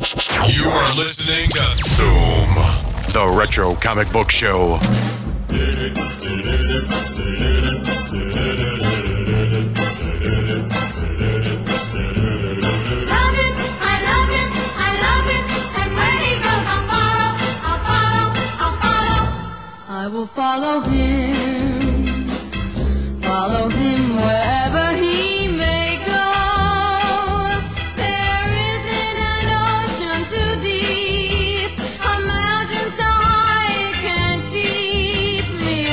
You are listening to Boom, the Retro Comic Book Show. I will follow him wherever he may go. There isn't an ocean too deep, a mountain so high it can't keep me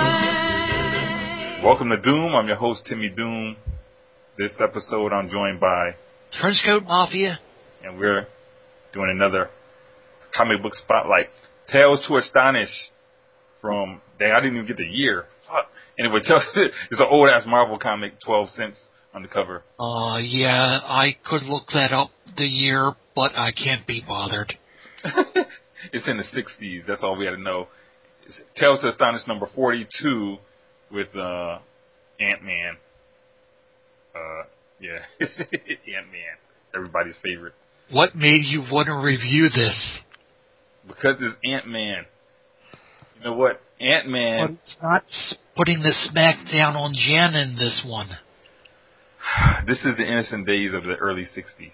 away. Welcome to Doom. I'm your host, Timmy Doom. This episode I'm joined by Trenchcoat Mafia, and we're doing another comic book spotlight. Tales to Astonish. From, dang, I didn't even get the year. Fuck. Anyway, it's an old-ass Marvel comic, 12 cents on the cover. yeah, I could look that up, the year, but I can't be bothered. It's in the 60s, that's all we had to know. It's Tales to Astonish number 42 with Ant-Man. Yeah, Ant-Man, everybody's favorite. What made you want to review this? Because it's Ant-Man. You know what? Ant-Man... But it's not putting the smack down on Jen in this one. This is the innocent days of the early 60s.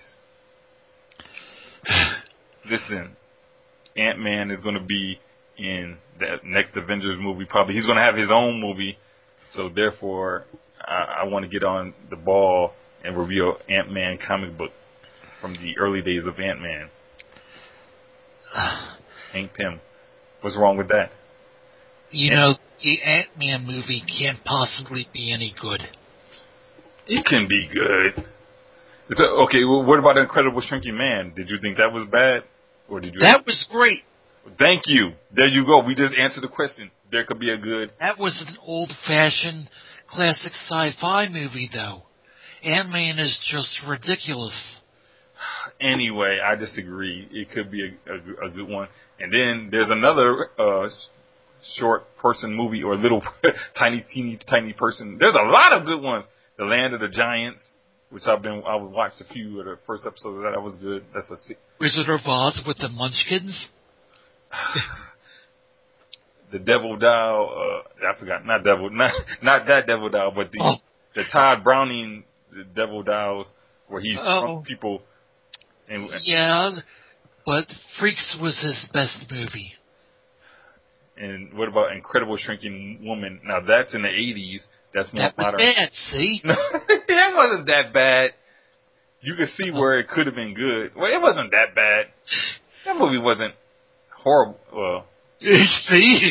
Listen, Ant-Man is going to be in the next Avengers movie. Probably he's going to have his own movie. So therefore, I want to get on the ball and review Ant-Man comic book from the early days of Ant-Man. Hank Pym. What's wrong with that? You know, the Ant-Man movie can't possibly be any good. It can be good. So, okay, well, what about Incredible Shrinking Man? Did you think that was bad? Or did you? That was great. Thank you. There you go. We just answered the question. There could be a good... That was an old-fashioned classic sci-fi movie, though. Ant-Man is just ridiculous. Anyway, I disagree. It could be a good one. And then there's another short person movie, or little tiny person. There's a lot of good ones. The Land of the Giants, which I watched a few of the first episodes of that. That was good. That's a Wizard of Oz with the Munchkins. The Devil Doll. I forgot. Not that Devil Doll, but the Todd Browning the Devil Dolls, where he shrunk people. Yeah, but Freaks was his best movie. And what about Incredible Shrinking Woman? Now, that's in the 80s. That's more that was modern. bad, see? That wasn't that bad. You could see where it could have been good. Well, it wasn't that bad. That movie wasn't horrible. Well, see?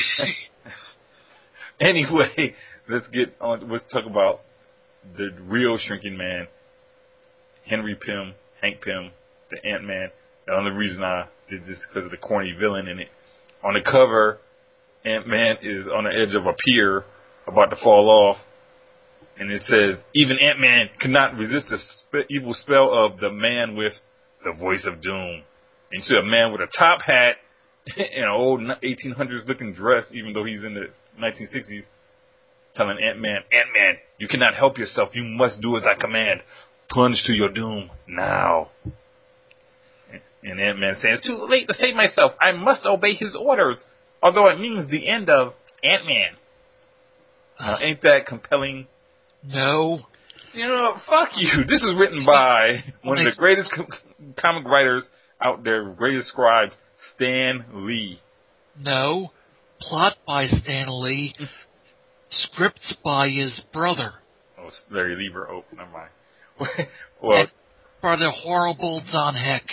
Anyway, let's get on. Let's talk about the real Shrinking Man, Henry Pym, Hank Pym, the Ant-Man. The only reason I did this is because of the corny villain in it. On the cover, Ant-Man is on the edge of a pier about to fall off. And it says, even Ant-Man could not resist the evil spell of the man with the voice of doom. And you see a man with a top hat and an old 1800s looking dress, even though he's in the 1960s, telling Ant-Man, Ant-Man, you cannot help yourself. You must do as I command. Plunge to your doom now. And Ant-Man saying, it's too late to save myself. I must obey his orders, although it means the end of Ant-Man. Now, ain't that compelling? No. You know, fuck you. This is written by one of the greatest comic writers out there, greatest scribes, Stan Lee. No. Plot by Stan Lee. Scripts by his brother. Oh, Larry Lieber. Oh, never mind. Well, and by the horrible Don Heck.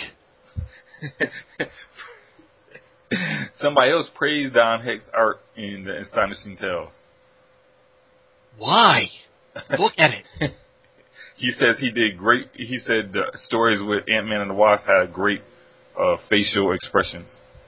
Somebody else praised Don Heck's art in The Astonishing Tales. Why? Look at it. He says he did great. He said the stories with Ant-Man and the Wasp had great facial expressions.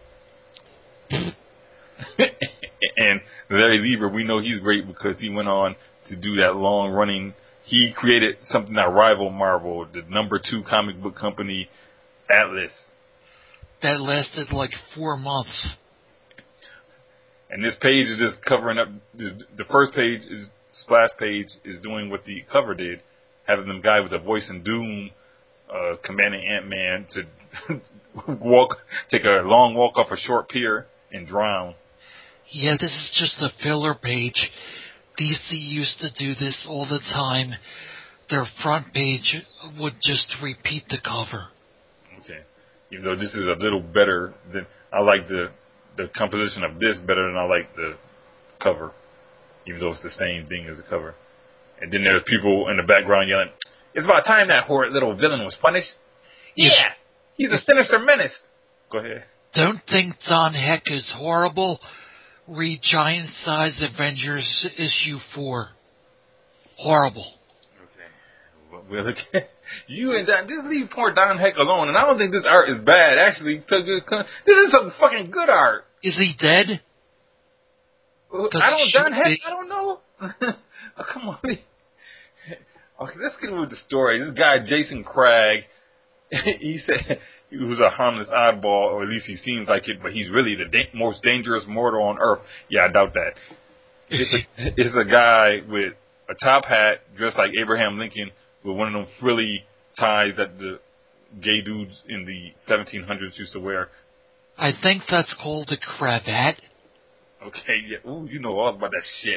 And Larry Lieber, we know he's great because he went on to do that long-running. He created something that rivaled Marvel, the #2 comic book company, Atlas. That lasted like 4 months. And this page is just covering up. The first page is splash page is doing what the cover did, having them guy with the voice and doom commanding Ant-Man to take a long walk off a short pier and drown. Yeah, this is just a filler page. DC used to do this all the time. Their front page would just repeat the cover. Okay. Even though this is a little better than, I like the composition of this better than I like the cover. Even though it's the same thing as the cover. And then there's people in the background yelling, "It's about time that horrid little villain was punished." Yeah! He's a sinister menace. Go ahead. Don't think Don Heck is horrible. Read Giant Size Avengers issue 4. Horrible. Okay. Well, you and Don, just leave poor Don Heck alone. And I don't think this art is bad. Actually, this is some fucking good art. Is he dead? Don Heck, I don't know. Oh, come on. Okay, let's get with the story. This guy, Jason Cragg, he said he was a harmless oddball, or at least he seems like it, but he's really the most dangerous mortal on Earth. Yeah, I doubt that. It's a guy with a top hat, dressed like Abraham Lincoln, with one of them frilly ties that the gay dudes in the 1700s used to wear. I think that's called a cravat. Okay, yeah. Ooh, you know all about that shit.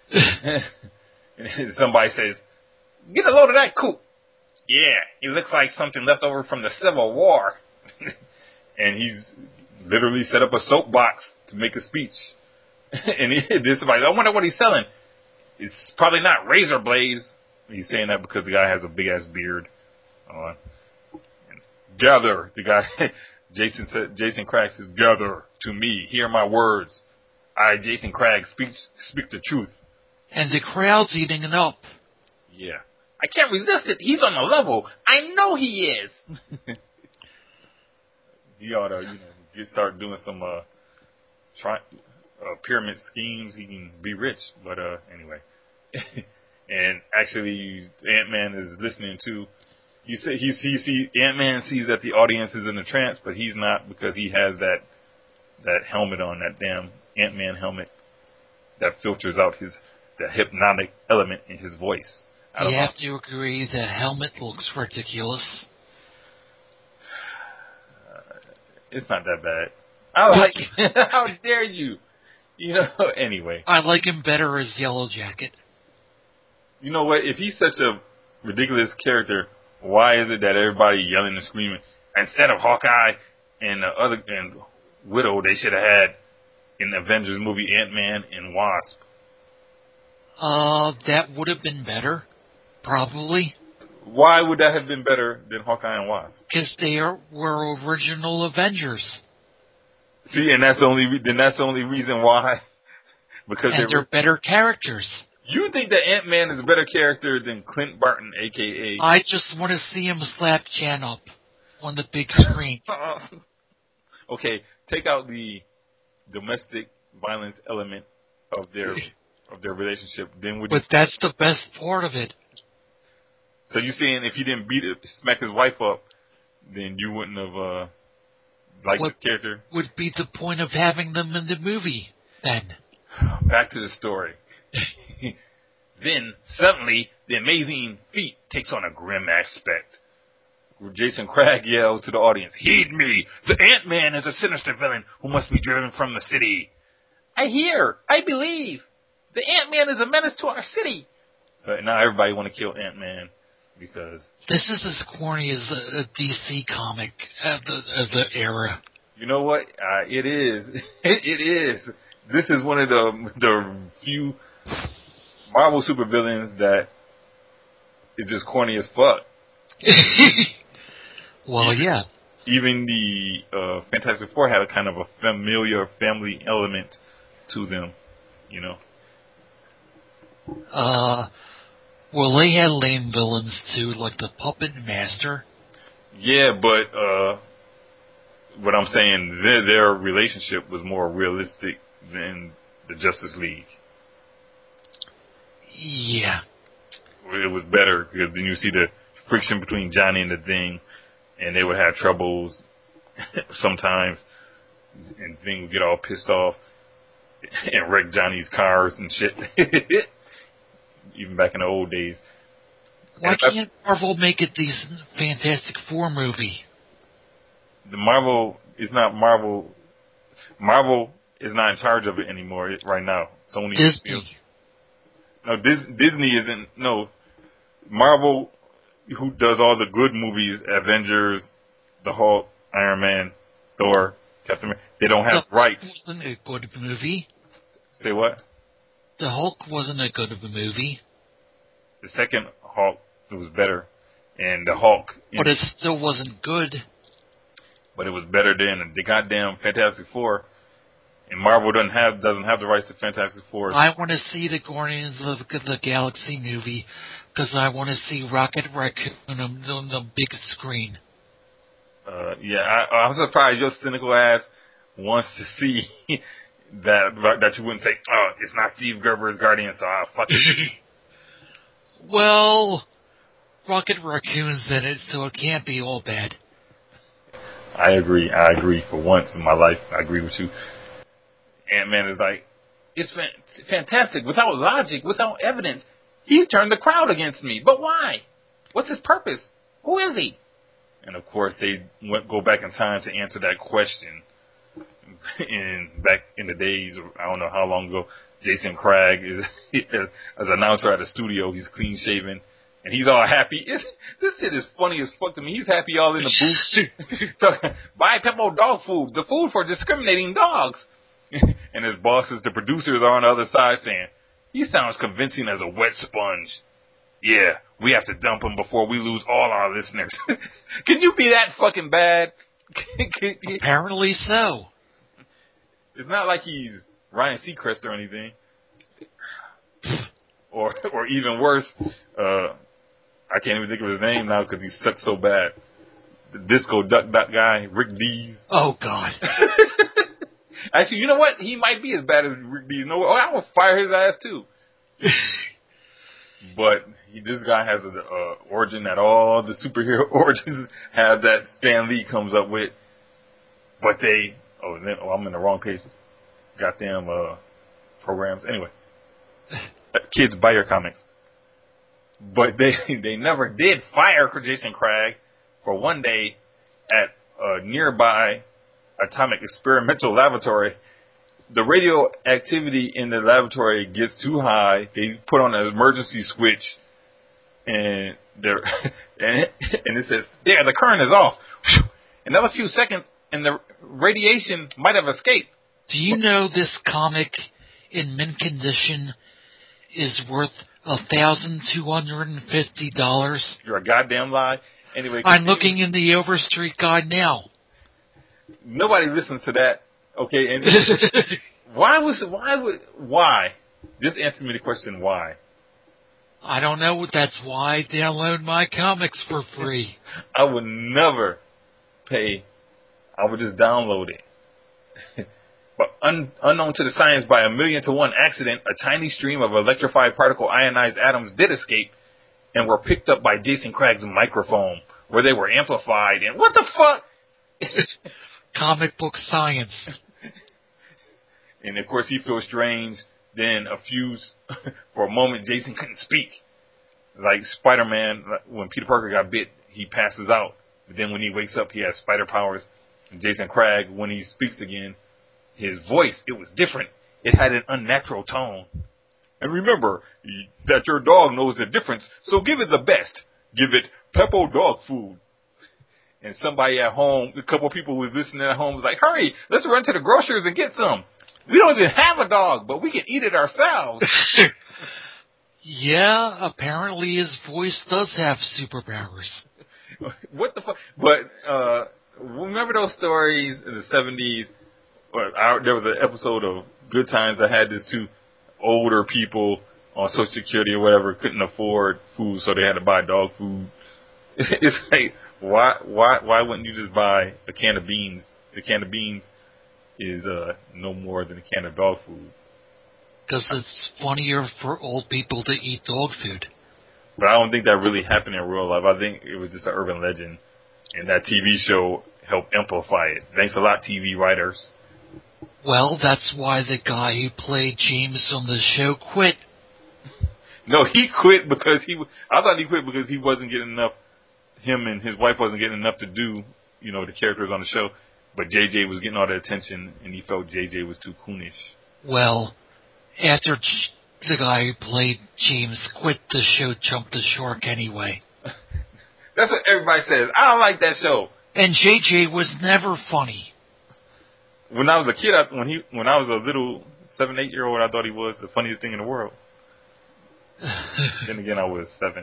And somebody says, "Get a load of that coot." Yeah, he looks like something left over from the Civil War. And he's literally set up a soapbox to make a speech. And there's somebody, I wonder what he's selling. It's probably not razor blades. He's saying that because the guy has a big ass beard. Gather, the guy, Jason Cragg says, "Gather to me, hear my words. I, Jason Cragg, speak the truth." And the crowd's eating it up. Yeah. "I can't resist it. He's on the level. I know he is." He ought to, start doing some pyramid schemes. He can be rich. But anyway. And actually, Ant-Man is listening to. Ant-Man sees that the audience is in a trance, but he's not, because he has that helmet on, that damn Ant-Man helmet that filters out the hypnotic element in his voice. You have to agree the helmet looks ridiculous. It's not that bad. I like how dare you? Anyway. I like him better as Yellow Jacket. You know what? If he's such a ridiculous character, why is it that everybody yelling and screaming? Instead of Hawkeye and Widow, they should have had in the Avengers movie Ant-Man and Wasp. That would have been better. Probably. Why would that have been better than Hawkeye and Wasp? Because they were original Avengers. See, and that's the only reason why. Because they're better characters. You think that Ant-Man is a better character than Clint Barton, a.k.a. I just want to see him slap Jan up on the big screen. Okay, take out the domestic violence element of their relationship. But that's the best part of it. So you're saying if he didn't smack his wife up, then you wouldn't have liked the character? Would be the point of having them in the movie, then? Back to the story. Then, suddenly, the amazing feat takes on a grim aspect. Jason Cragg yells to the audience, "Heed me! The Ant-Man is a sinister villain who must be driven from the city." I hear! I believe! The Ant-Man is a menace to our city! So now everybody want to kill Ant-Man because... This is as corny as a DC comic of the era. You know what? It is. It is. This is one of the few Marvel supervillains that is just corny as fuck. Well, yeah. Even the Fantastic Four had a kind of a familiar family element to them, Well, they had lame villains too, like the Puppet Master. Yeah, but what I'm saying, their relationship was more realistic than the Justice League. Yeah. It was better because then you see the friction between Johnny and the Thing, and they would have troubles sometimes, and the Thing would get all pissed off and wreck Johnny's cars and shit. Even back in the old days. Why can't Marvel make a decent Fantastic Four movie? the Marvel is not Marvel. Marvel is not in charge of it anymore right now. Sony. Disney. No, Disney isn't. No, Marvel, who does all the good movies, Avengers, the Hulk, Iron Man, Thor, Captain America, they don't have rights. The Hulk wasn't a good movie. Say what? The Hulk wasn't a good of a movie. The second Hulk, it was better, and the Hulk. But it still wasn't good. But it was better than the goddamn Fantastic Four. And Marvel doesn't have the rights to Fantastic Four. I want to see the Guardians of the Galaxy movie because I want to see Rocket Raccoon on the big screen. Yeah, I'm surprised your cynical ass wants to see that you wouldn't say, oh, it's not Steve Gerber's Guardian, so I'll fuck it. Well, Rocket Raccoon's in it, so it can't be all bad. I agree. For once in my life, I agree with you. Ant-Man is like, it's fantastic. Without logic, without evidence, he's turned the crowd against me. But why? What's his purpose? Who is he? And of course, they go back in time to answer that question. Back in the days, I don't know how long ago, Jason Craig is as announcer at a studio. He's clean shaven. And he's all happy. This shit is funny as fuck to me. He's happy all in the booth. So, buy Peppo dog food. The food for discriminating dogs. And his bosses, the producers, are on the other side saying, he sounds convincing as a wet sponge. Yeah, we have to dump him before we lose all our listeners. Can you be that fucking bad? Apparently so. It's not like he's Ryan Seacrest or anything. Or even worse, I can't even think of his name now because he sucks so bad. The Disco Duck guy, Rick Dees. Oh, God. Actually, you know what? He might be as bad as Rick Dees. No, I'm going to fire his ass, too. But this guy has an origin that all the superhero origins have that Stan Lee comes up with. But I'm in the wrong page. Goddamn programs. Anyway. Kids, buy your comics. But they never did fire Jason Craig for one day at a nearby atomic experimental laboratory. The radioactivity in the laboratory gets too high. They put on an emergency switch, and it says, "There, the current is off." Another few seconds, and the radiation might have escaped. Do you know this comic in mint condition is worth $1,250? You're a goddamn lie. Anyway, I'm looking in the Overstreet Guide now. Nobody listens to that. Okay, and why? Just answer me the question, why? I don't know. That's why I download my comics for free. I would never pay. I would just download it. But unknown to the science, by a 1,000,000-to-1 accident, a tiny stream of electrified particle ionized atoms did escape and were picked up by Jason Craig's microphone, where they were amplified. And what the fuck? Comic book science. And of course, he feels strange. Then for a moment, Jason couldn't speak. Like Spider-Man, when Peter Parker got bit, he passes out. But then when he wakes up, he has spider powers. And Jason Craig, when he speaks again, his voice, it was different. It had an unnatural tone. And remember that your dog knows the difference, so give it the best. Give it Peppo dog food. And somebody at home, a couple of people who was listening at home was like, hurry, let's run to the grocers and get some. We don't even have a dog, but we can eat it ourselves. Yeah, apparently his voice does have superpowers. What the fuck? But remember those stories in the 70s? There was an episode of Good Times that had these two older people on Social Security or whatever couldn't afford food, so they had to buy dog food. It's like, why wouldn't you just buy a can of beans? The can of beans is no more than a can of dog food. Because it's funnier for old people to eat dog food. But I don't think that really happened in real life. I think it was just an urban legend, and that TV show helped amplify it. Thanks a lot, TV writers. Well, that's why the guy who played James on the show quit. No, he quit because I thought he quit because he wasn't getting enough. Him and his wife wasn't getting enough to do the characters on the show. But JJ was getting all the attention, and he felt JJ was too coonish. Well, after the guy who played James quit the show, jumped the shark anyway. That's what everybody says. I don't like that show. And JJ was never funny. When I was a kid, when I was a little 7, 8-year-old, I thought he was the funniest thing in the world. Then again, I was 7.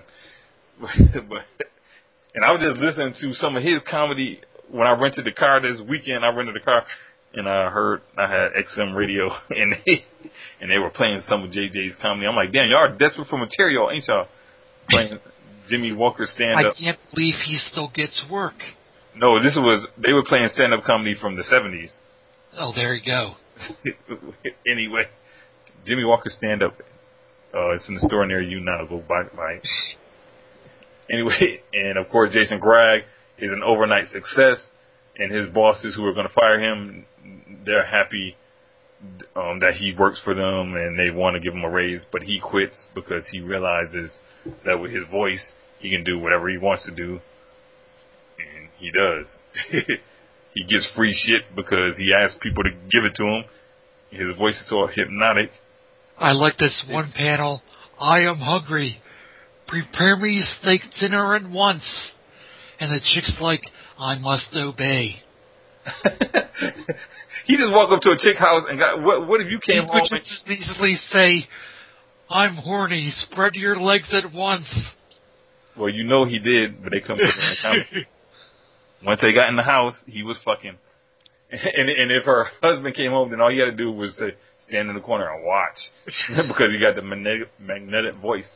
And I was just listening to some of his comedy when I rented the car this weekend. I rented the car, and I had XM radio, and they were playing some of JJ's comedy. I'm like, damn, y'all are desperate for material, ain't y'all? Playing Jimmy Walker stand-up. I can't believe he still gets work. No, they were playing stand-up comedy from the 70s. Oh, there you go. Anyway, Jimmy Walker stand-up. It's in the store near you now. Go buy it. Anyway, and of course, Jason Gregg is an overnight success, and his bosses who are going to fire him, they're happy that he works for them, and they want to give him a raise, but he quits because he realizes that with his voice, he can do whatever he wants to do, and he does. He gets free shit because he asks people to give it to him. His voice is so hypnotic. I like this one panel. I am hungry. Prepare me steak dinner at once. And the chick's like, I must obey. He just walked up to a chick house and got, what if you came home? He could just easily say, I'm horny, spread your legs at once. Well, he did, but they couldn't put it in the comments. Once they got in the house, he was fucking. And if her husband came home, then all you had to do was stand in the corner and watch. Because he got the magnetic voice.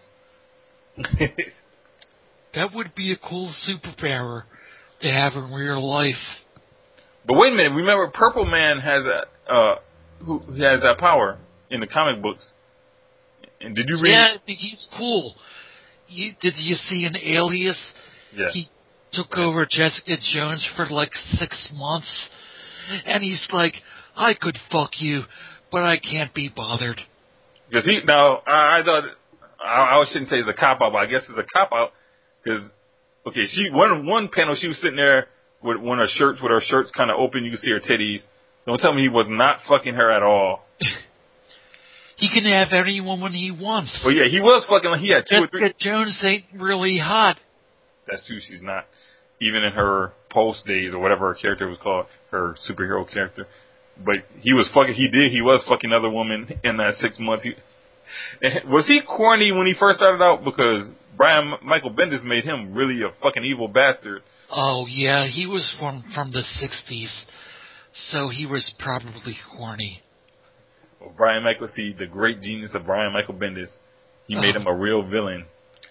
That would be a cool superpower to have in real life. But wait a minute, remember Purple Man has who has that power in the comic books. And did you read? Yeah, he's cool. Did you see an Alias? Yeah. He took over Jessica Jones for like 6 months, and he's like, I could fuck you, but I can't be bothered. Because I thought, I shouldn't say it's a cop-out, but I guess it's a cop-out, because, okay, one panel, she was sitting there with her shirts kind of open, you can see her titties. Don't tell me he was not fucking her at all. He can have anyone when he wants. Well, yeah, he was fucking, he had 2 or 3. Jessica Jones ain't really hot. That's true, she's not. Even in her Pulse days, or whatever her character was called, her superhero character. But he was fucking other women in that 6 months. Was he corny when he first started out? Because Brian Michael Bendis made him really a fucking evil bastard. Oh, yeah, he was from the 60s, so he was probably corny. Well, the great genius of Brian Michael Bendis, he made him a real villain.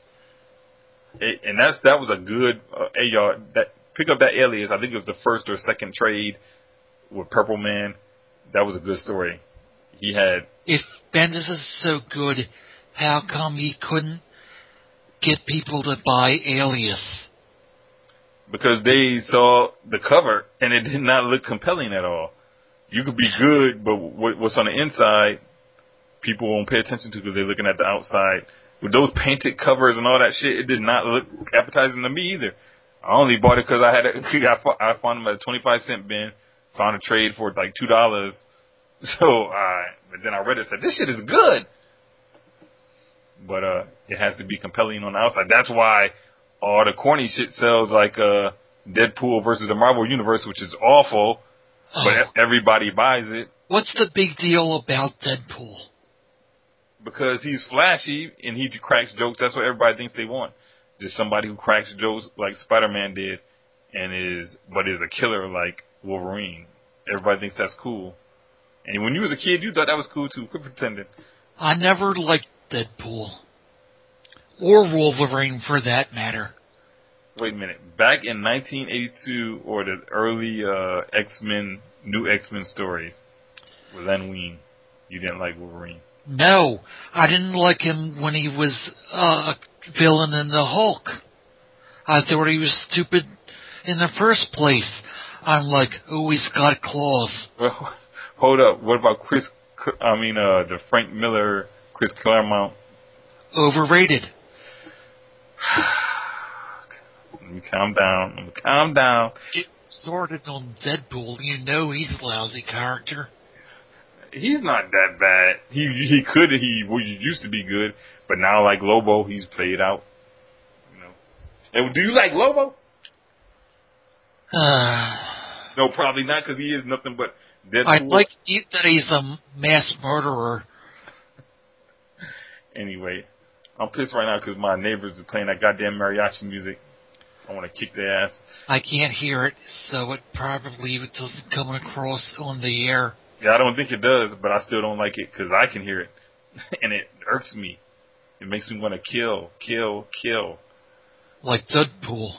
And that was a good, hey y'all, pick up that Alias. I think it was the first or second trade with Purple Man. That was a good story. If Bendis is so good, how come he couldn't get people to buy Alias? Because they saw the cover and it did not look compelling at all. You could be good, but what's on the inside, people won't pay attention to because they're looking at the outside. With those painted covers and all that shit, it did not look appetizing to me either. I only bought it because I found them at a 25-cent bin, found a trade for like $2. So, but then I read it and said, this shit is good. But it has to be compelling on the outside. That's why all the corny shit sells, like Deadpool versus the Marvel Universe, which is awful, but everybody buys it. What's the big deal about Deadpool? Because he's flashy and he cracks jokes. That's what everybody thinks they want. Just somebody who cracks jokes like Spider-Man did, but is a killer like Wolverine. Everybody thinks that's cool. And when you was a kid, you thought that was cool too. Quit pretending. I never liked Deadpool. Or Wolverine, for that matter. Wait a minute. Back in 1982, or the early new X-Men stories with Len Wein, you didn't like Wolverine. No, I didn't like him when he was a villain in the Hulk. I thought he was stupid in the first place. I'm like, oh, he's got claws. Well, hold up. What about the Frank Miller, Chris Claremont? Overrated. Let me calm down. sorted on Deadpool. You know he's a lousy character. He's not that bad. He used to be good, but now like Lobo, he's played out. You know. And do you like Lobo? No, probably not, because he is nothing but Deadpool. I'd like to eat that he's a mass murderer. Anyway, I'm pissed right now because my neighbors are playing that goddamn mariachi music. I want to kick their ass. I can't hear it, so it probably doesn't come across on the air. Yeah, I don't think it does, but I still don't like it because I can hear it. And it irks me. It makes me want to kill. Like Deadpool.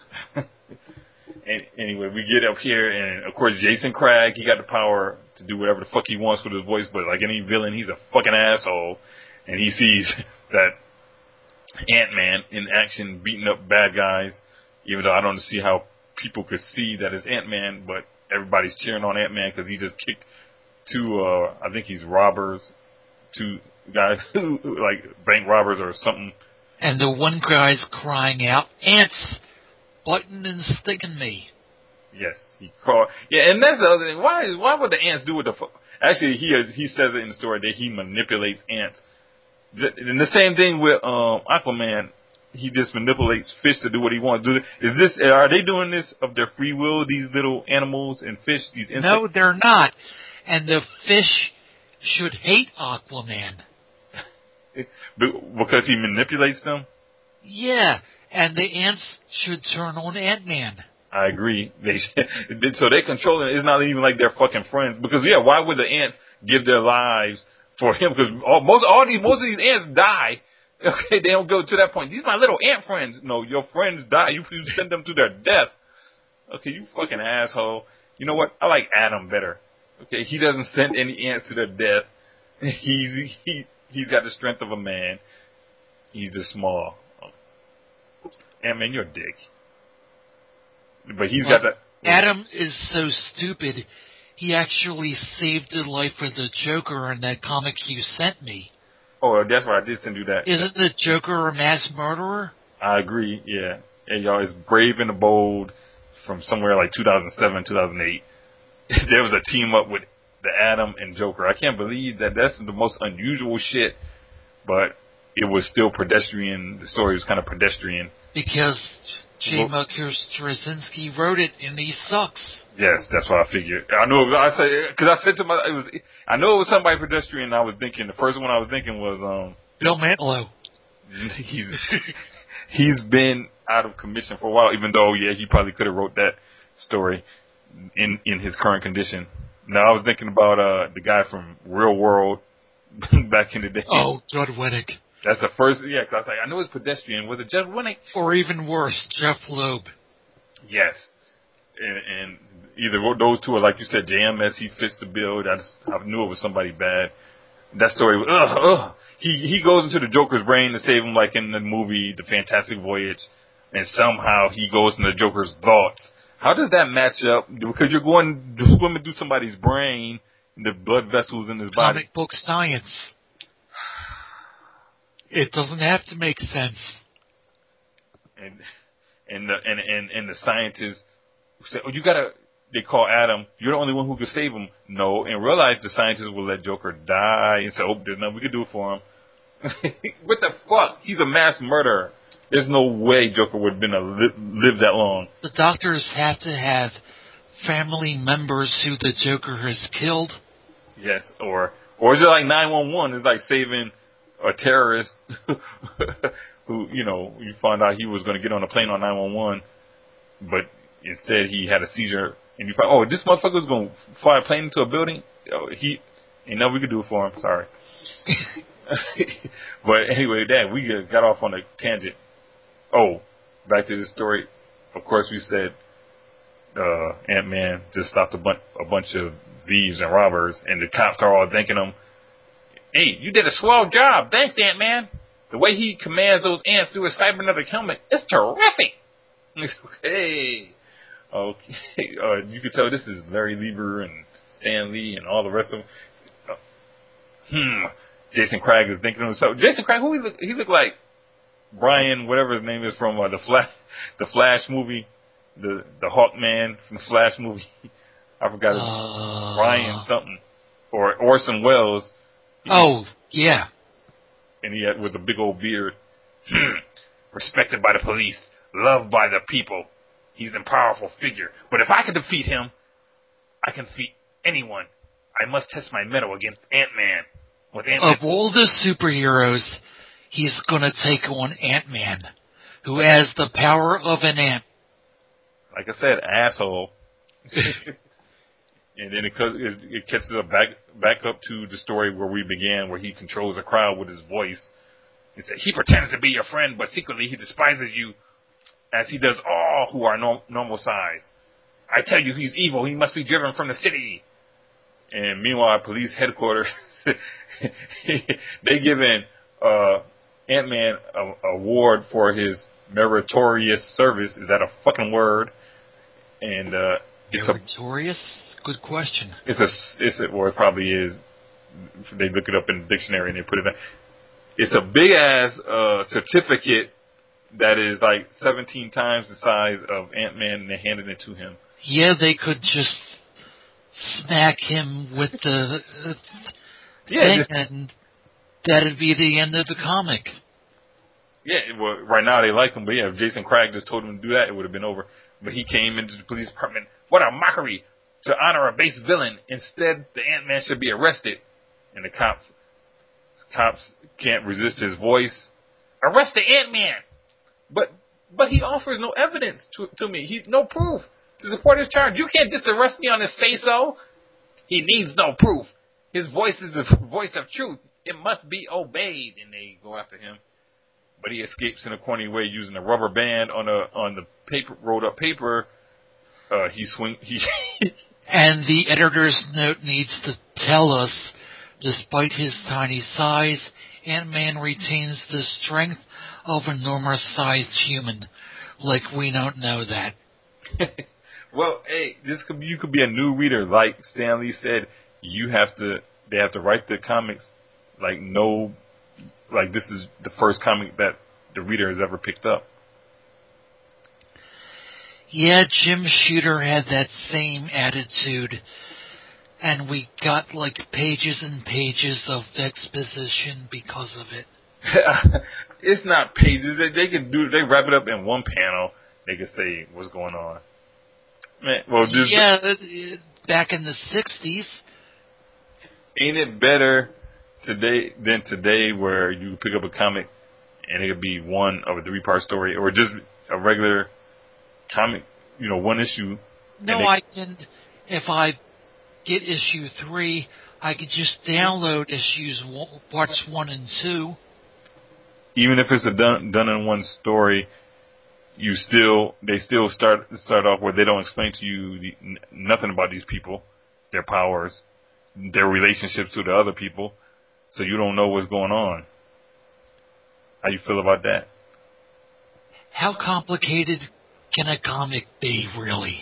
And anyway, we get up here, and of course, Jason Cragg, he got the power to do whatever the fuck he wants with his voice, but like any villain, he's a fucking asshole. And he sees that Ant-Man in action beating up bad guys, even though I don't see how people could see that it's Ant-Man, but everybody's cheering on Ant-Man because he just kicked two, I think he's robbers, two guys, like bank robbers or something. And the one guy's crying out, "Ants biting and stinging me." Yes, he called. Yeah, and that's the other thing. Why would the ants do what the fuck? Actually, he says it in the story that he manipulates ants. And the same thing with Aquaman. He just manipulates fish to do what he wants. Are they doing this of their free will? These little animals and fish, these insects? No, they're not. And the fish should hate Aquaman. Because he manipulates them? Yeah, and the ants should turn on Ant-Man. I agree. So they control it. It's not even like they're fucking friends. Because yeah, why would the ants give their lives for him? Because most of these ants die. Okay, they don't go to that point. These are my little ant friends. No, your friends die. You send them to their death. Okay, you fucking asshole. You know what? I like Adam better. Okay, he doesn't send any ants to their death. He's got the strength of a man. He's just small. Ant-Man, you're a dick. But he's got that. Adam is so stupid. He actually saved the life of the Joker in that comic you sent me. Oh, that's why I did send you that. Isn't the Joker a mass murderer? I agree, yeah. And y'all, it's Brave and the Bold from somewhere like 2007, 2008. There was a team up with the Atom and Joker. I can't believe that that's the most unusual shit, but it was still pedestrian. The story was kind of pedestrian. Because J. Michael Straczynski wrote it, and he sucks. Yes, that's what I figured. I know. Because I said to I know it was somebody pedestrian. I was thinking the first one I was thinking was Bill Mantlo. He's been out of commission for a while. Even though he probably could have wrote that story in his current condition. Now I was thinking about the guy from Real World back in the day. Oh, Judd Winnick. That's the first, because I was like, I know it's pedestrian. Was it Judd Winnick? Or even worse, Jeff Loeb. Yes. And either those two, or like you said, JMS, he fits the bill. I knew it was somebody bad. That story was, He goes into the Joker's brain to save him, like in the movie The Fantastic Voyage, and somehow he goes into the Joker's thoughts. How does that match up? Because you're going to swim through somebody's brain, the blood vessels in his body. Comic book science. It doesn't have to make sense. And the scientists say, "Oh, they call Adam. You're the only one who can save him." No, in real life, the scientists will let Joker die and say, "Oh, there's nothing we can do for him." What the fuck? He's a mass murderer. There's no way Joker would have been live that long. The doctors have to have family members who the Joker has killed. Yes, or is it like 911? It's like saving a terrorist who, you find out he was going to get on a plane on 911, but instead he had a seizure, and you find, this motherfucker was going to fly a plane into a building? Ain't nothing we could do for him. Sorry. But anyway, we got off on a tangent. Back to this story. Of course, we said Ant-Man just stopped a bunch of thieves and robbers, and the cops are all thanking him. Hey, you did a swell job. Thanks, Ant-Man. The way he commands those ants through his cybernetic helmet, it's terrific. Hey. Okay. You can tell this is Larry Lieber and Stan Lee and all the rest of them. Jason Cragg is thinking to himself. Jason Cragg, who he looked like? Brian, whatever his name is from the Flash movie. the Hawkman from the Flash movie. I forgot his name. Ryan something. Or Orson Welles. Yeah. And he had with a big old beard. Respected by the police, loved by the people. He's a powerful figure. But if I can defeat him, I can defeat anyone. I must test my mettle against Ant-Man. Of all the superheroes, he's gonna take on Ant-Man, who has the power of an ant. Like I said, asshole. And then it catches up back up to the story where we began, where he controls a crowd with his voice. He said, he pretends to be your friend, but secretly he despises you as he does all who are normal size. I tell you, he's evil. He must be driven from the city. And meanwhile, police headquarters, they given Ant-Man an award for his meritorious service. Is that a fucking word? And meritorious? Good question. Well, it probably is. They look it up in the dictionary and they put it in. It's a big ass certificate that is like 17 times the size of Ant-Man, and they handed it to him. Yeah, they could just smack him with the thing, and that'd be the end of the comic. Yeah, well, right now they like him, but yeah, if Jason Craig just told him to do that, it would have been over. But he came into the police department. What a mockery to honor a base villain. Instead, the Ant-Man should be arrested. And the cops can't resist his voice. Arrest the Ant-Man! But he offers no evidence to me. He's no proof to support his charge. You can't just arrest me on his say-so. He needs no proof. His voice is the voice of truth. It must be obeyed. And they go after him. But he escapes in a corny way using a rubber band on the paper, rolled up paper. And the editor's note needs to tell us, despite his tiny size, Ant-Man retains the strength of a normal-sized human. Like we don't know that. Well, hey, you could be a new reader. Like Stan Lee said, they have to write the comics like this is the first comic that the reader has ever picked up. Yeah, Jim Shooter had that same attitude, and we got like pages and pages of exposition because of it. It's not pages. They wrap it up in one panel. They can say what's going on. Man, well, back in the 60s. Ain't it better than today where you pick up a comic and it could be one of a 3-part story or just a regular comic, one issue? No, if I get issue 3, I could just download parts 1 and 2. Even if it's done in one story, they still start off where they don't explain to you nothing about these people, their powers, their relationships to the other people, so you don't know what's going on. How you feel about that? How complicated can a comic be, really?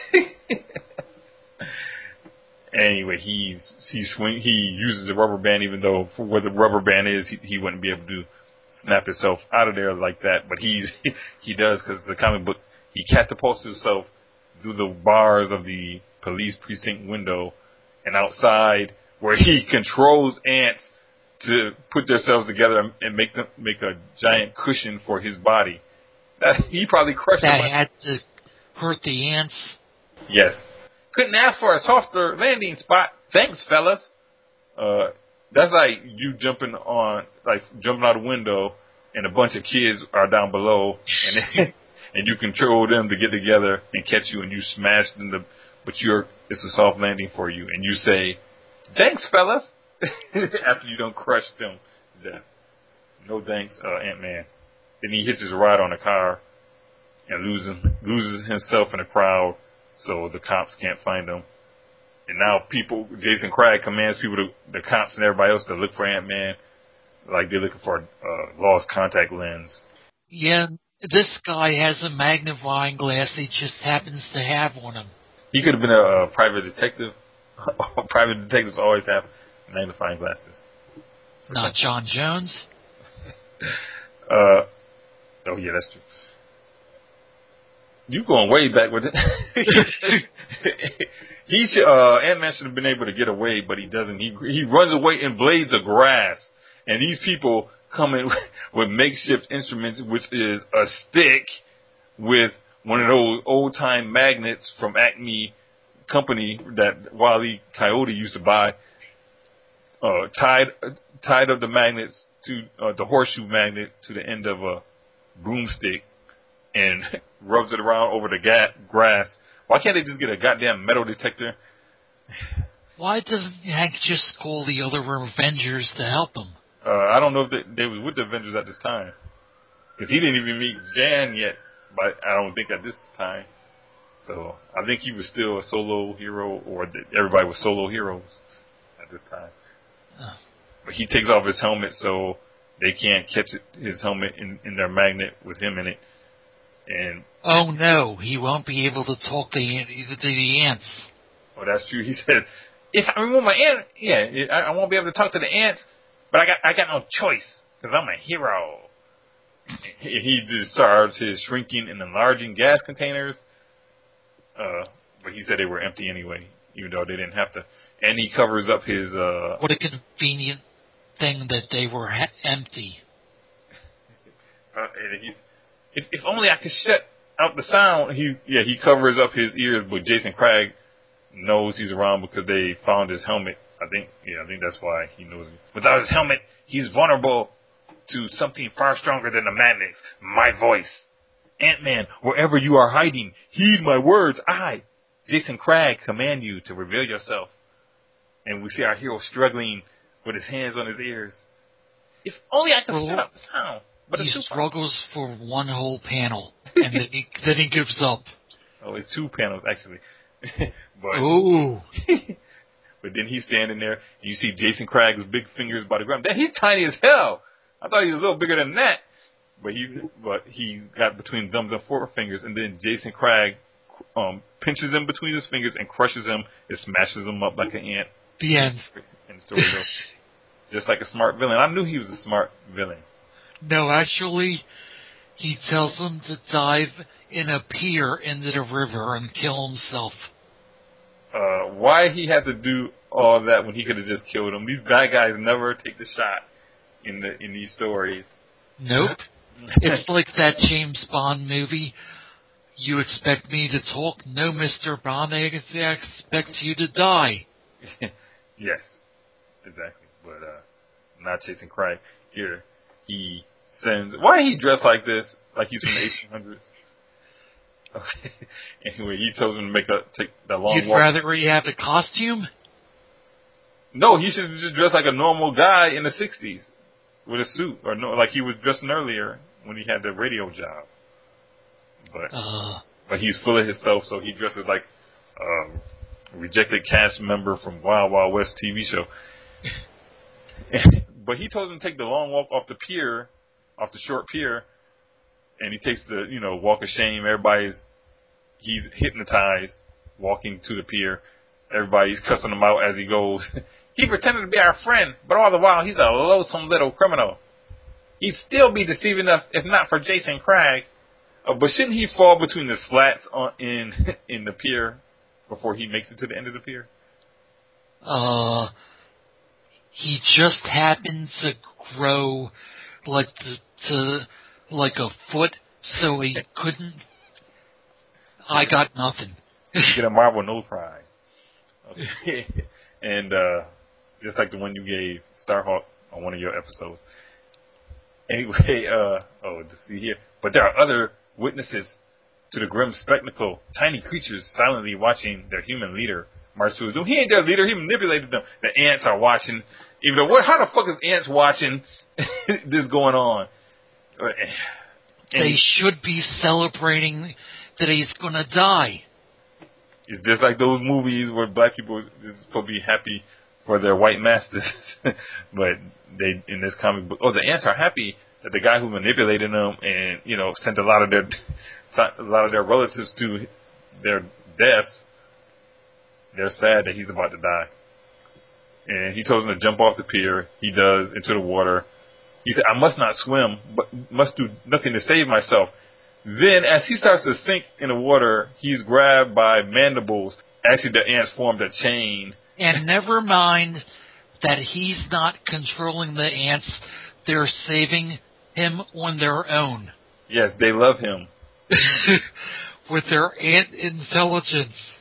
Anyway, he uses the rubber band, even though for what the rubber band is, he wouldn't be able to snap himself out of there like that. But he does, because it's a comic book. He catapults himself through the bars of the police precinct window and outside, where he controls ants to put themselves together and make a giant cushion for his body. He probably crushed that had to hurt the ants. Yes. Couldn't ask for a softer landing spot. Thanks, fellas. That's like you jumping out a window and a bunch of kids are down below and you control them to get together and catch you and you smash them, but it's a soft landing for you and you say, thanks, fellas, after you don't crush them to death. No thanks, Ant-Man. Then he hitches a ride on a car and loses himself in a crowd, so the cops can't find him. And now Jason Craig commands the cops and everybody else to look for Ant-Man like they're looking for a lost contact lens. Yeah, this guy has a magnifying glass he just happens to have on him. He could have been a private detective. Private detectives always have magnifying glasses. Not John Jones. Oh yeah, that's true. You going way back with it. He should, Ant-Man should have been able to get away, but he doesn't. He runs away in blades of grass. And these people come in with makeshift instruments, which is a stick with one of those old-time magnets from Acme Company that Wile E. Coyote used to buy, tied up the magnets to the horseshoe magnet to the end of a broomstick and rubs it around over the grass. Why can't they just get a goddamn metal detector? Why doesn't Hank just call the other Avengers to help him? I don't know if they was with the Avengers at this time. Because he didn't even meet Jan yet, but I don't think at this time. So I think he was still a solo hero, or everybody was solo heroes at this time. But he takes off his helmet so they can't catch his helmet in their magnet with him in it. And oh no, he won't be able to talk to the ants. Oh, that's true. He said, if I remove my ant, I won't be able to talk to the ants, but I got no choice because I'm a hero. He discharged his shrinking and enlarging gas containers, but he said they were empty anyway, even though they didn't have to. And he covers up his. What a convenient thing that they were empty. And if only I could shut out the sound. He covers up his ears, but Jason Craig knows he's around because they found his helmet. I think that's why he knows him. Without his helmet, he's vulnerable to something far stronger than the madness. My voice. Ant-Man, wherever you are hiding, heed my words. I, Jason Craig, command you to reveal yourself. And we see our hero struggling with his hands on his ears. If only I could shut up the sound. But he struggles for one whole panel, and then he gives up. Oh, it's 2 panels, actually. But, ooh. But then he's standing there, and you see Jason Craig's big fingers by the ground. He's tiny as hell. I thought he was a little bigger than that. But he got between thumbs and forefingers, and then Jason Craig pinches him between his fingers and crushes him and smashes him up like an ant. The end. And the story goes. Just like a smart villain. I knew he was a smart villain. No, actually, he tells him to dive in a pier into the river and kill himself. Why he had to do all that when he could have just killed him? These bad guys never take the shot in these stories. Nope. It's like that James Bond movie. You expect me to talk? No, Mr. Bond, I expect you to die. Yes, exactly. But not Jason Craig. Here, he sends... Why he dressed like this? Like he's from the 1800s? Okay. Anyway, he tells him to take that long walk. You'd rather he have a costume? No, he should have just dressed like a normal guy in the 60s with a suit, or no, like he was dressing earlier when he had the radio job. But he's full of himself, so he dresses like a rejected cast member from Wild Wild West TV show. But he told him to take the long walk off the pier, off the short pier, and he takes the, walk of shame. He's hypnotized walking to the pier. Everybody's cussing him out as he goes. He pretended to be our friend, but all the while he's a loathsome little criminal. He'd still be deceiving us if not for Jason Craig. But shouldn't he fall between the slats in the pier before he makes it to the end of the pier? He just happened to grow like a foot, so he couldn't. I got nothing. You get a Marvel No Prize. Okay. And just like the one you gave Starhawk on one of your episodes. Anyway, to see here. But there are other witnesses to the grim spectacle. Tiny creatures silently watching their human leader march through his doom. He ain't their leader. He manipulated them. The ants are watching. Even though, how the fuck is ants watching this going on? They should be celebrating that he's going to die. It's just like those movies where black people are supposed to be happy for their white masters. But they, in this comic book, the ants are happy that the guy who manipulated them and, sent a lot of their relatives to their deaths, they're sad that he's about to die. And he tells them to jump off the pier. He does, into the water. He said, I must not swim, but must do nothing to save myself. Then, as he starts to sink in the water, he's grabbed by mandibles. Actually, the ants formed a chain. And never mind that he's not controlling the ants. They're saving him on their own. Yes, they love him. With their ant intelligence.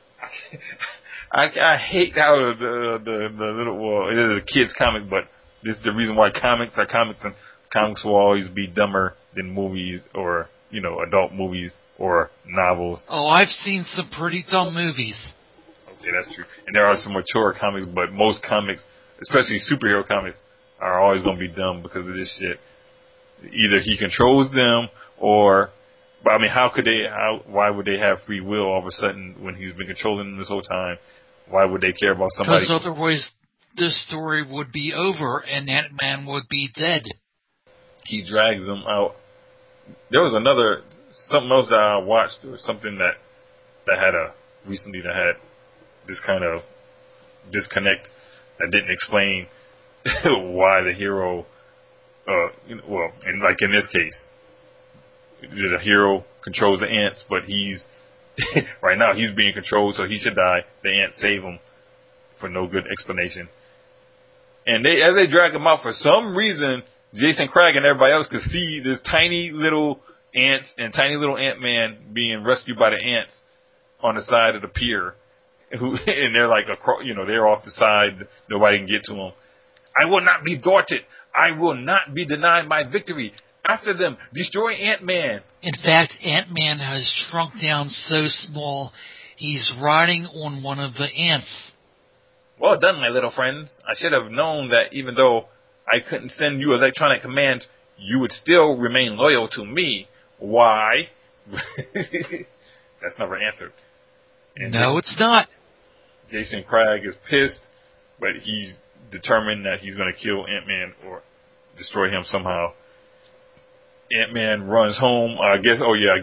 I hate how the little, well, it is a kid's comic, but this is the reason why comics are comics, and comics will always be dumber than movies or, adult movies or novels. Oh, I've seen some pretty dumb movies. Okay, that's true. And there are some mature comics, but most comics, especially superhero comics, are always going to be dumb because of this shit. Either he controls them or, but I mean, why would they have free will all of a sudden when he's been controlling them this whole time? Why would they care about somebody? Because otherwise this story would be over and Ant-Man would be dead. He drags them out. There was something else that I watched, or something that had this kind of disconnect that didn't explain why the hero, and like in this case, the hero controls the ants, but he's right now he's being controlled, so he should die. The ants save him for no good explanation. And as they drag him out, for some reason, Jason Craig and everybody else could see this tiny little ants and tiny little Ant-Man being rescued by the ants on the side of the pier. And they're like, they're off the side. Nobody can get to them. I will not be thwarted. I will not be denied my victory. After them, destroy Ant-Man. In fact, Ant-Man has shrunk down so small, he's riding on one of the ants. Well done, my little friends. I should have known that even though I couldn't send you electronic commands, you would still remain loyal to me. Why? That's never answered. And no, it's not. Jason Craig is pissed, but he's determined that he's going to kill Ant-Man or destroy him somehow. Ant-Man runs home. I guess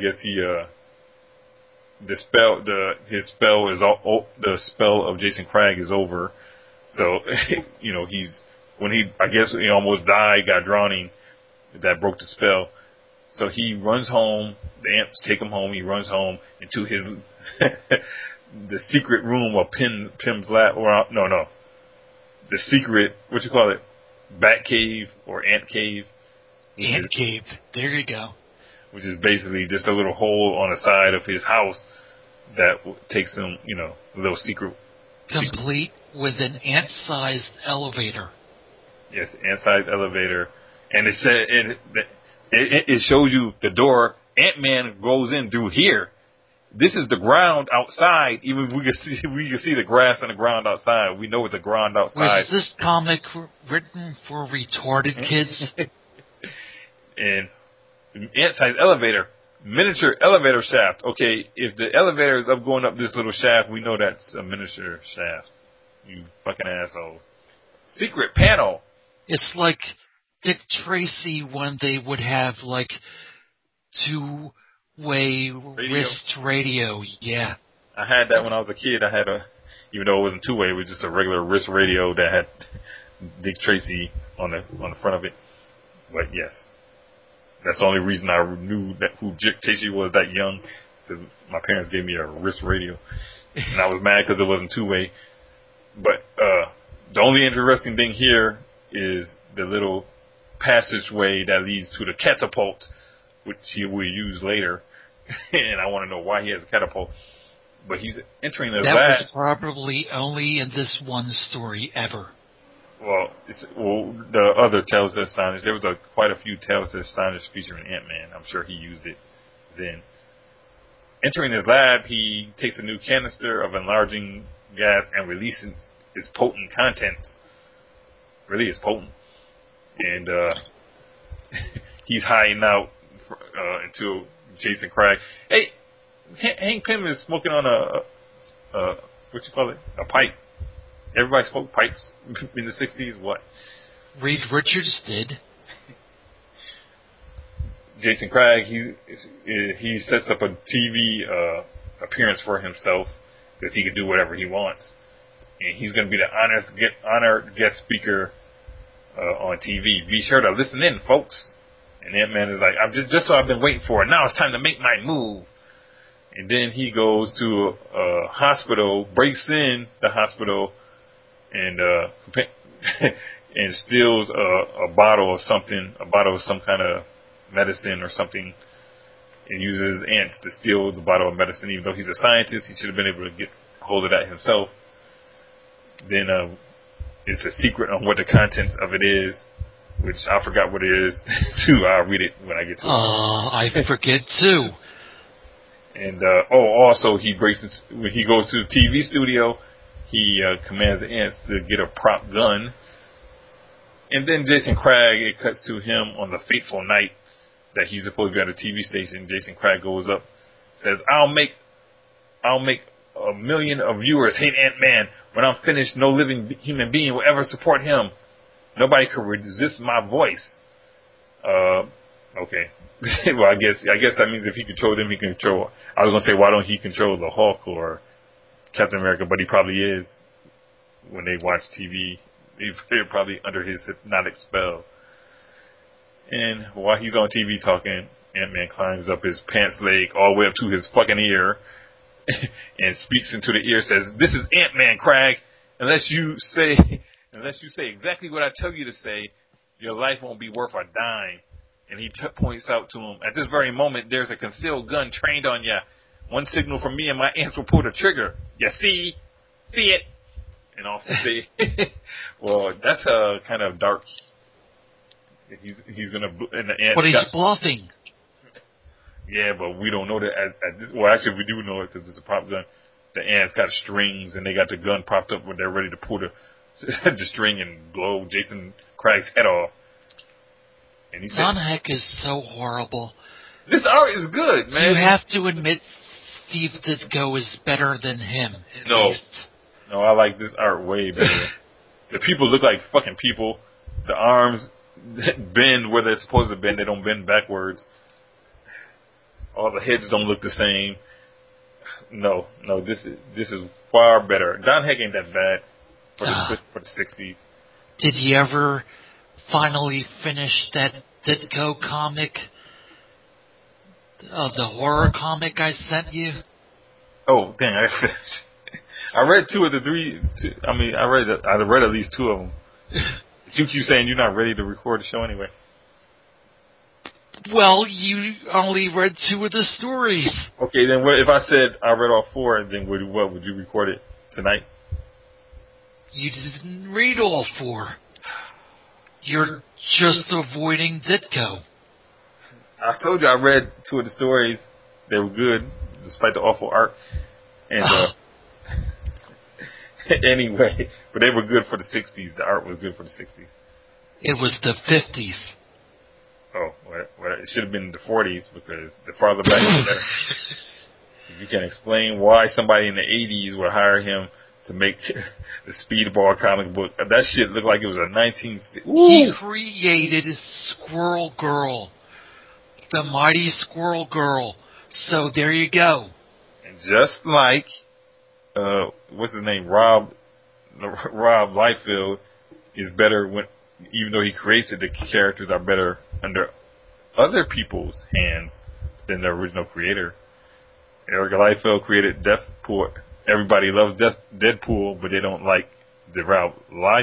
his spell is the spell of Jason Craig is over. So, he almost died, got drowning. That broke the spell. So he runs home. The ants take him home. He runs home into his the secret room of Pym's lab. Or no, the secret, what you call it, Bat Cave or Ant Cave. Ant Cave. There you go. Which is basically just a little hole on the side of his house that takes him, a little secret. Complete with an ant-sized elevator. Yes, ant-sized elevator. And it shows you the door. Ant-Man goes in through here. This is the ground outside. Even if we can see the grass on the ground outside. We know what the ground outside. Was this comic written for retarded kids? And ant-sized elevator, miniature elevator shaft. Okay, if the elevator is going up this little shaft, we know that's a miniature shaft. You fucking assholes. Secret panel. It's like Dick Tracy when they would have like two-way wrist radio. Yeah. I had that when I was a kid. I had even though it wasn't two-way, it was just a regular wrist radio that had Dick Tracy on the front of it. But yes. That's the only reason I knew who Dick Tracy was that young, because my parents gave me a wrist radio, and I was mad because it wasn't two-way. But the only interesting thing here is the little passageway that leads to the catapult, which he will use later. And I want to know why he has a catapult. But he's entering the lab. That was probably only in this one story ever. Well, the other Tales that Astonished, there was quite a few Tales that Astonished featuring Ant-Man. I'm sure he used it then. Entering his lab, he takes a new canister of enlarging gas and releases its potent contents. Really, it's potent. And he's hiding out until Jason Craig. Hey, Hank Pym is smoking on what you call it? A pipe. Everybody smoked pipes in the 60s. What? Reed Richards did. Jason Craig, he sets up a TV appearance for himself because he can do whatever he wants, and he's going to be the honored guest speaker on TV. Be sure to listen in, folks. And Ant-Man is like, I'm just what I've been waiting for. Now it's time to make my move. And then he goes to a hospital, breaks in the hospital, and and steals a bottle of something, a bottle of some kind of medicine or something, and uses his ants to steal the bottle of medicine. Even though he's a scientist, he should have been able to get hold of that himself. Then it's a secret on what the contents of it is, which I forgot what it is too. I'll read it when I get to it. I forget too. And also when he goes to the TV studio, he commands the ants to get a prop gun. And then Jason Craig, it cuts to him on the fateful night that he's supposed to be at a TV station. Jason Craig goes up, says, I'll make 1 million of viewers hate Ant-Man. When I'm finished, no living human being will ever support him. Nobody can resist my voice. Okay. Well, I guess that means if he controlled them, he can control. I was gonna say, why don't he control the Hulk or Captain America? But he probably is. When they watch TV, they're probably under his hypnotic spell. And while he's on TV talking, Ant-Man climbs up his pants leg all the way up to his fucking ear, and speaks into the ear. Says, "This is Ant-Man, Craig. Unless you say exactly what I tell you to say, your life won't be worth a dime." And he points out to him, at this very moment, there's a concealed gun trained on ya. One signal from me and my ants will pull the trigger. You see it? And off they say, well, that's kind of dark. He's gonna, and the ants. But he's bluffing. Yeah, but we don't know that at this. Well, actually, we do know it because it's a prop gun. The ants got strings and they got the gun propped up when they're ready to pull the string and blow Jason Craig's head off. And he said, Don Heck is so horrible. This art is good, man. You have to admit Steve Ditko is better than him, at least. No, I like this art way better. The people look like fucking people. The arms bend where they're supposed to bend. They don't bend backwards. All the heads don't look the same. No, this is far better. Don Heck ain't that bad for the 60s. Did you ever finally finish that Ditko comic? The horror comic I sent you? Oh, dang, I finished. I read I read at least 2 of them. You keep saying you're not ready to record the show anyway. Well, you only read 2 of the stories. Okay, then if I said I read all 4, then would you record it tonight? You didn't read all 4. You're just avoiding Ditko. I told you I read 2 of the stories. They were good, despite the awful art. And anyway, but they were good for the 60s. The art was good for the 60s. It was the 50s. Oh, well, it should have been the 40s because the farther back the better. If you can explain why somebody in the 80s would hire him to make the Speedball comic book, that shit looked like it was a 1960s. He created Squirrel Girl, the mighty Squirrel Girl. So there you go. And just like, what's his name, Rob Liefeld is better even though he creates it, the characters are better under other people's hands than the original creator. Eric Liefeld created Deathpool. Everybody loves Deadpool, but they don't like the Rob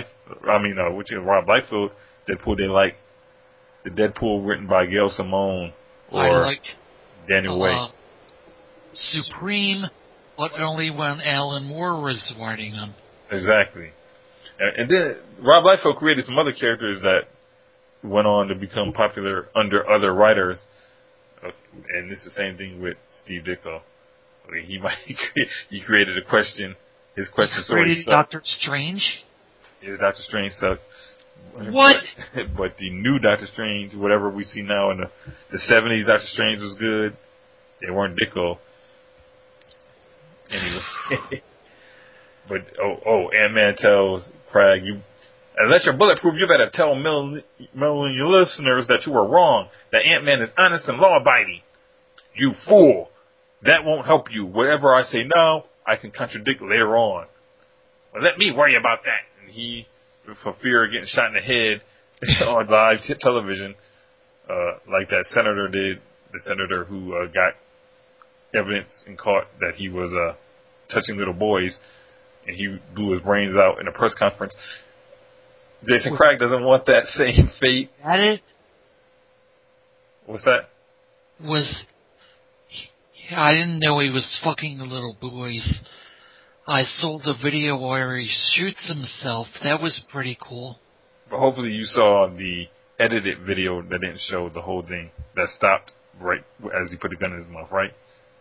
Liefeld Deadpool. They like the Deadpool written by Gail Simone or I like Daniel Way. Supreme, but only when Alan Moore was writing them. Exactly. And then Rob Liefeld created some other characters that went on to become popular under other writers. And it's the same thing with Steve Ditko. I mean, he created a question. His question story sucks. Doctor Strange? His Doctor Strange sucks. What? But the new Doctor Strange, whatever we see now in the 70s, Doctor Strange was good. They weren't Ditko. Anyway. But, Ant-Man tells Craig, unless you're bulletproof, you better tell million listeners that you were wrong. That Ant-Man is honest and law-abiding. You fool. That won't help you. Whatever I say now, I can contradict later on. Well, let me worry about that. And he, for fear of getting shot in the head on live television, like that senator did, the senator who got evidence and caught that he was touching little boys, and he blew his brains out in a press conference. Jason Craig doesn't want that same fate. At it What's that? was. I didn't know he was fucking the little boys. I saw the video where he shoots himself. That was pretty cool. But hopefully you saw the edited video that didn't show the whole thing. That stopped right as he put the gun in his mouth, right?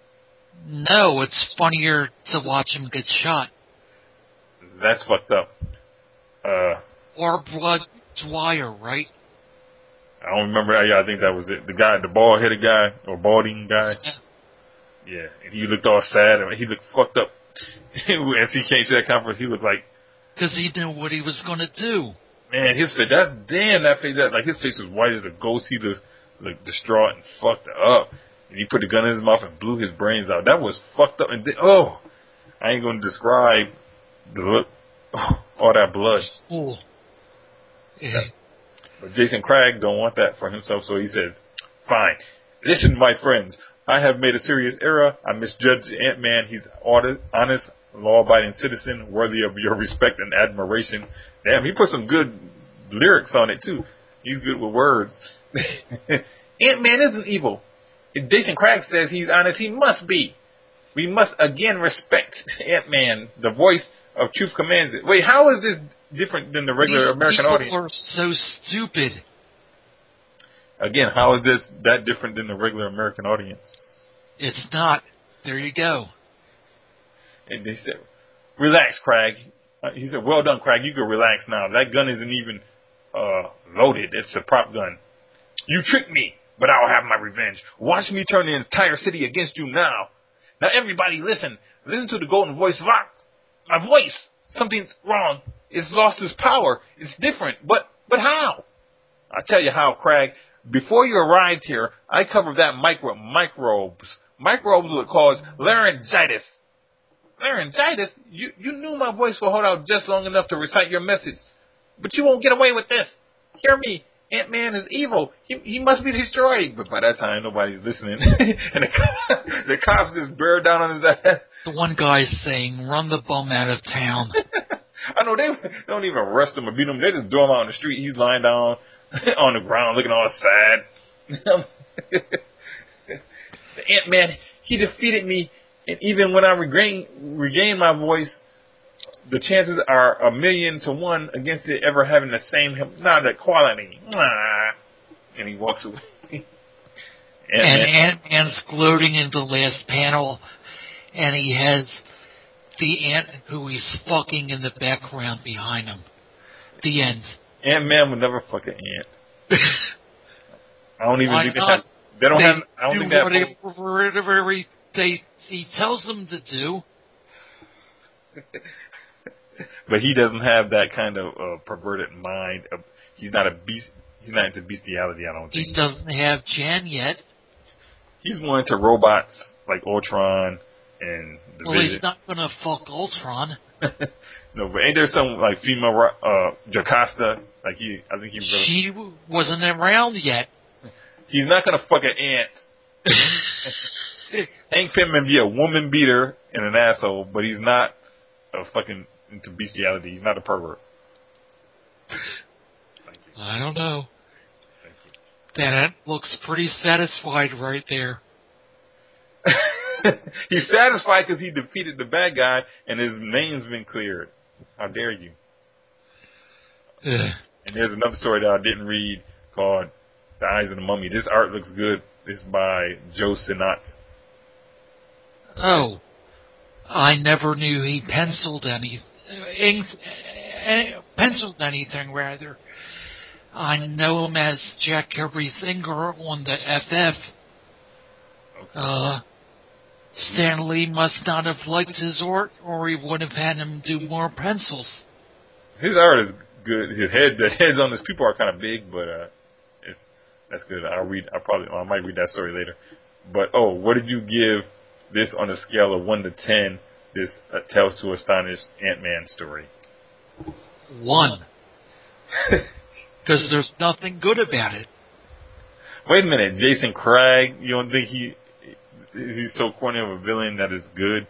No, it's funnier to watch him get shot. That's fucked up. Barbed wire, right? I don't remember that. Yeah, I think that was it. The guy, the bald-headed guy, or balding guy. Yeah, and he looked all sad. He looked fucked up. As he came to that conference, he looked like... Because he knew what he was going to do. Man, his face, that face, like his face was white as a ghost. He looked like distraught and fucked up. And he put the gun in his mouth and blew his brains out. That was fucked up. And I ain't going to describe the look, all that blood. Cool. Yeah. But Jason Craig don't want that for himself, so he says, fine. Listen, my friends, I have made a serious error. I misjudged Ant-Man. He's honest, law-abiding citizen, worthy of your respect and admiration. Damn, he put some good lyrics on it, too. He's good with words. Ant-Man isn't evil. If Jason Craig says he's honest, he must be. We must again respect Ant-Man. The voice of truth commands it. Wait, how is this different than the regular American audience? People are so stupid. Again, how is this that different than the regular American audience? It's not. There you go. And they said, relax, Craig. He said, well done, Craig. You can relax now. That gun isn't even loaded. It's a prop gun. You tricked me, but I'll have my revenge. Watch me turn the entire city against you now. Now, everybody, listen. Listen to the golden voice. My voice. Something's wrong. It's lost its power. It's different. But how? I'll tell you how, Craig. Before you arrived here, I covered that microbes. Microbes would cause laryngitis. Laryngitis? You knew my voice would hold out just long enough to recite your message. But you won't get away with this. Hear me. Ant-Man is evil. He must be destroyed. But by that time, nobody's listening. And the cops just bear down on his ass. The one guy's saying, run the bum out of town. I know, they don't even arrest him or beat him. They just throw him out on the street. He's lying down on the ground looking all sad. The Ant-Man, he defeated me. And even when I regain my voice, the chances are 1,000,000 to 1 against it ever having the same, not the quality. And he walks away. And Ant-Man's gloating in the last panel, and he has the ant who he's fucking in the background behind him. The end. Ant-Man would never fuck an ant. I don't even think not? they don't have. I don't think that. Whatever he tells them to do. But he doesn't have that kind of perverted mind. He's not a beast. He's not into bestiality, I don't think. He doesn't have Jan yet. He's more into robots like Ultron and the Vision. He's not going to fuck Ultron. No, but ain't there some like female Jocasta? Like I think she wasn't around yet. He's not going to fuck an ant. Hank Pym may be a woman beater and an asshole, but he's not a fucking into bestiality. He's not a pervert. Thank you. I don't know. Thank you. That looks pretty satisfied right there. He's satisfied because he defeated the bad guy and his name's been cleared. How dare you? Ugh. And there's another story that I didn't read called The Eyes of the Mummy. This art looks good. It's by Joe Sinat. Oh. I never knew he penciled anything, rather. I know him as Jack Kirby Singer on the FF. Okay. Stan Lee must not have liked his art, or he would have had him do more pencils. His art is good. The heads on his people are kind of big, but that's good. I might read that story later. But what did you give this on a scale of 1 to 10? This Tales to Astonish Ant-Man story. 1. Because there's nothing good about it. Wait a minute, Jason Craig. You don't think he's so corny of a villain that is good?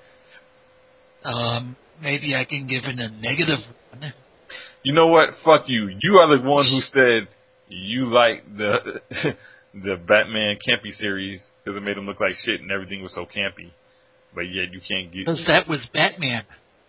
Maybe I can give it a negative one. You know what? Fuck you. You are the one who said you like the the Batman campy series because it made him look like shit and everything was so campy. But yet you can't get. Because that was Batman.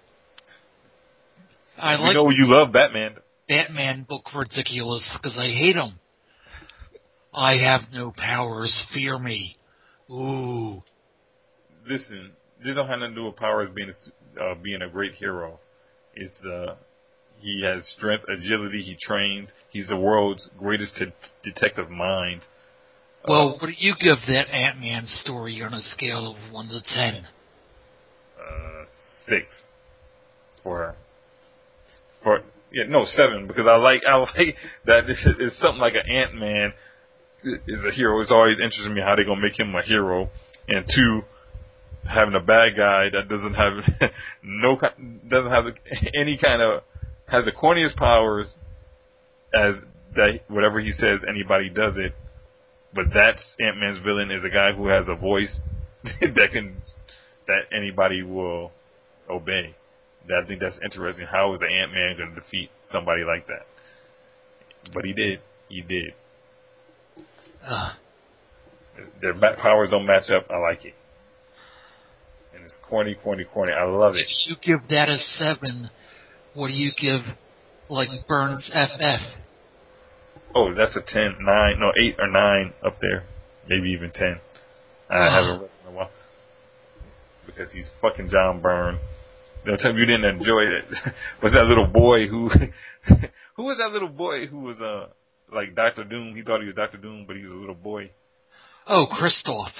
We know you love Batman. Batman look ridiculous because I hate him. I have no powers. Fear me. Ooh. Listen, this don't have nothing to do with powers being a great hero. It's he has strength, agility. He trains. He's the world's greatest detective mind. Well, what do you give that Ant-Man story on a scale of 1 to 10? 6. For 7 because I like that this is something like an Ant-Man is a hero. It's always interested me how they're gonna make him a hero, and 2, having a bad guy that doesn't have any kind of has the corniest powers as that whatever he says anybody does it, but that's Ant-Man's villain is a guy who has a voice that anybody will obey. I think that's interesting. How is an Ant-Man going to defeat somebody like that? But he did. He did. Their powers don't match up. I like it. And it's corny. I love it. If you give that a 7, what do you give, like, Burns FF? Oh, that's a 10, 9, no, 8 or 9 up there. Maybe even 10. I haven't read in a while. Because he's fucking John Byrne. They'll tell me you didn't enjoy it. Was that little boy who was that little boy who was like Dr. Doom? He thought he was Dr. Doom, but he was a little boy. Oh, Christoph.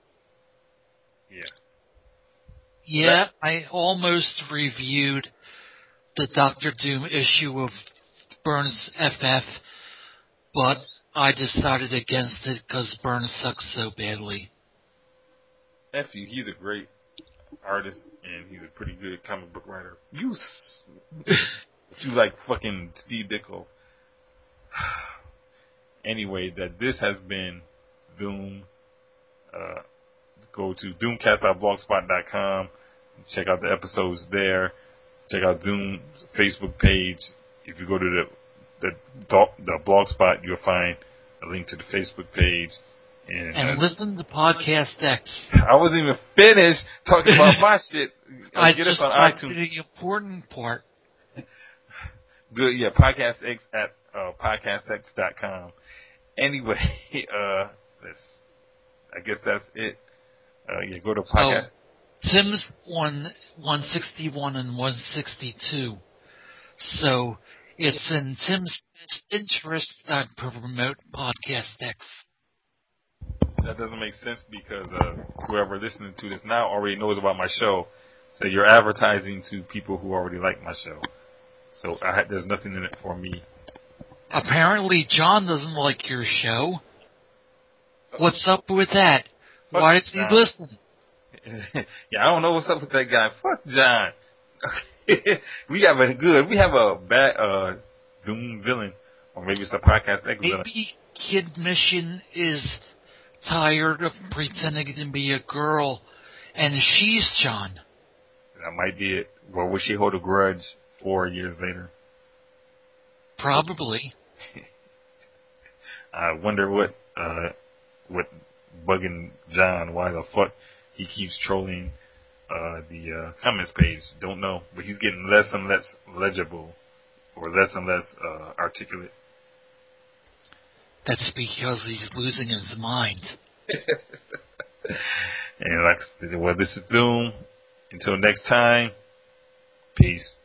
Yeah, I almost reviewed the Dr. Doom issue of Burns FF, but I decided against it because Burns sucks so badly. F you, he's a great artist and he's a pretty good comic book writer. You like fucking Steve Ditko. Anyway, that this has been Doom. Go to doomcast.blogspot.com. Check out the episodes there. Check out Doom's Facebook page. If you go to the blogspot, you'll find a link to the Facebook page. And listen to Podcast X. I wasn't even finished talking about my shit. I get just us on got to iTunes. the important part. Good, yeah. Podcast X at podcastx.com. Anyway, I guess that's it. Go to podcast. Tim's on 161 and 162. So it's in Tim's best interest to promote Podcast X. That doesn't make sense because whoever listening to this now already knows about my show. So you're advertising to people who already like my show. So there's nothing in it for me. Apparently John doesn't like your show. What's up with that? Why does he listen? Yeah, I don't know what's up with that guy. Fuck John. We have a bad Doom villain. Or maybe it's a Podcast X villain. Maybe Kid Mission is tired of pretending to be a girl and she's John. That might be it. Or will she hold a grudge 4 years later? Probably. I wonder what bugging John, why the fuck he keeps trolling the comments page. Don't know. But he's getting less and less legible or less and less articulate. That's because he's losing his mind. And this is Doom. Until next time, peace.